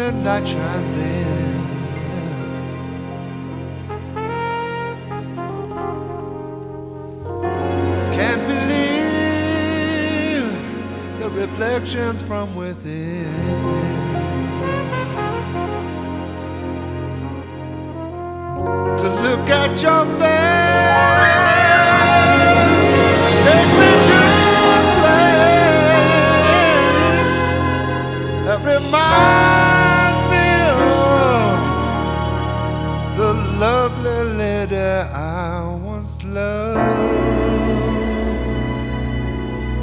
when night shines in. Can't believe the reflections from within. To look at your face